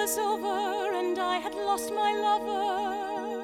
was over and I had lost my lover.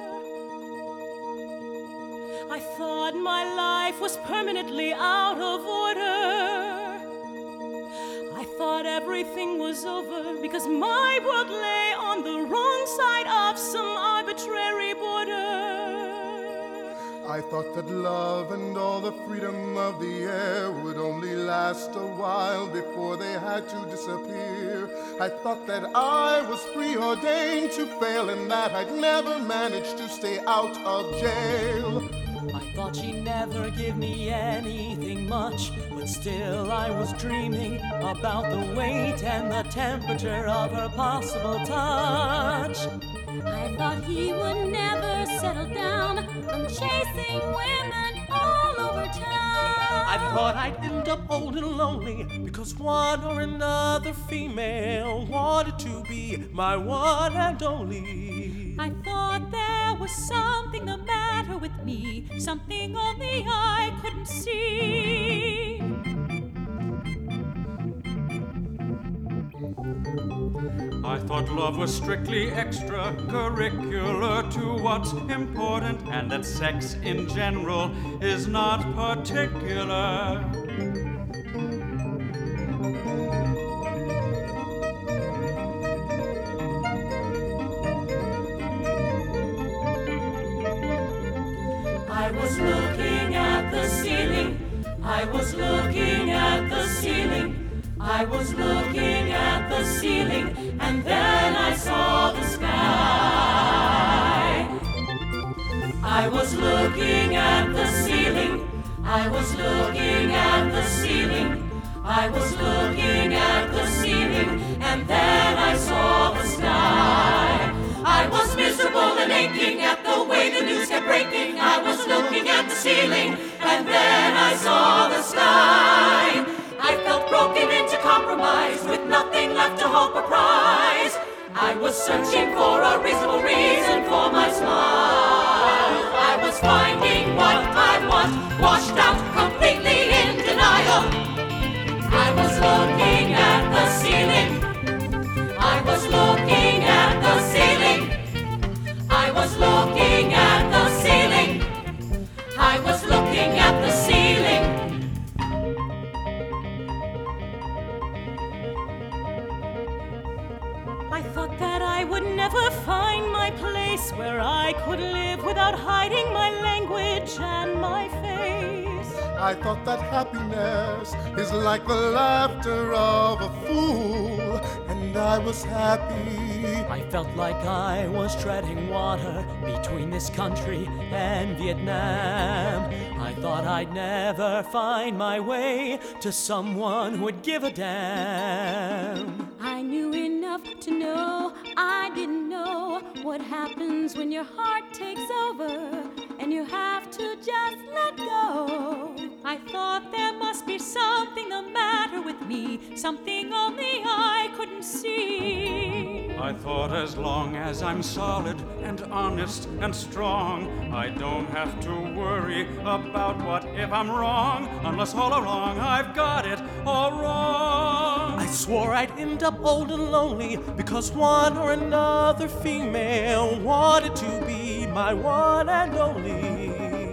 I thought my life was permanently out of order. I thought everything was over because my world lay on the wrong side of some arbitrary border. I thought that love and all the freedom of the air would only last a while before they had to disappear. I thought that I was preordained to fail and that I'd never manage to stay out of jail. I thought she'd never give me anything much, but still I was dreaming about the weight and the temperature of her possible touch. I thought he would never settle down from chasing women all over town. I thought I'd end up old and lonely because one or another female wanted to be my one and only. I thought there was something the matter with me, something only I couldn't see. I thought love was strictly extracurricular to what's important, and that sex in general is not particular. I was looking at the ceiling. I was looking at the ceiling. I was looking at the ceiling, and then I saw the sky. I was looking at the ceiling. I was looking at the ceiling. I was looking at the ceiling, and then I saw the sky. I was miserable and aching at the way the news kept breaking. I was looking at the ceiling, and then I saw the sky. I felt broken into compromise with nothing left to hope or prize. I was searching for a reasonable reason for my smile. I was finding what I want, washed out completely in denial. I was looking at the ceiling. I was looking at the ceiling. I was looking at the ceiling. I was looking at the ceiling. I thought that I would never find my place where I could live without hiding my language and my face. I thought that happiness is like the laughter of a fool, and I was happy. I felt like I was treading water between this country and Vietnam. I thought I'd never find my way to someone who would give a damn. I knew enough to know I didn't know what happens when your heart takes over and you have to just let go. I thought there must be something the matter with me, something only I couldn't see. I thought as long as I'm solid and honest and strong, I don't have to worry about what if I'm wrong, unless all along I've got it all wrong. I swore I'd end up old and lonely because one or another female wanted to be my one and only.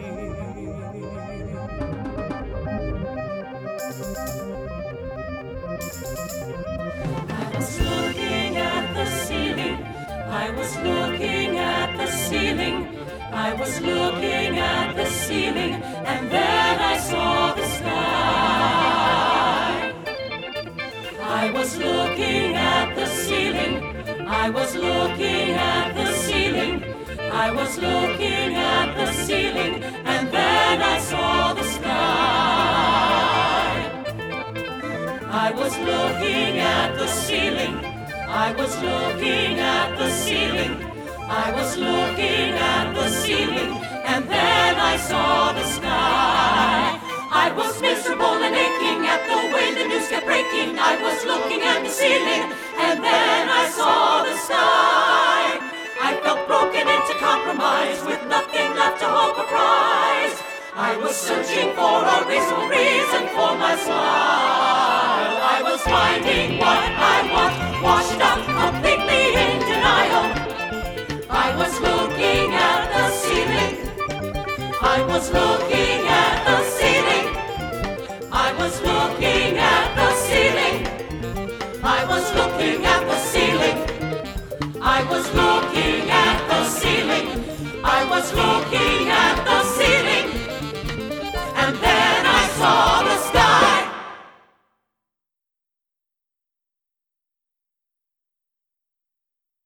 I was looking at the ceiling. I was looking at the ceiling. I was looking at the ceiling, and then I saw the sky. I was looking at the ceiling. I was looking at the ceiling. I was looking at the ceiling, and then I saw the sky. I was looking at the ceiling. I was looking at the ceiling. I was looking at the ceiling, and then I saw the sky. I was miserable and aching at the way the news kept breaking. I was looking at the ceiling, and then I saw the sky. I felt broken into compromise with nothing left to hope or prize. I was searching for a reasonable reason for my smile. I was finding what I want, washed out completely in was looking at the ceiling. I was looking at the ceiling. I was looking at the ceiling. I was looking at the ceiling. I was looking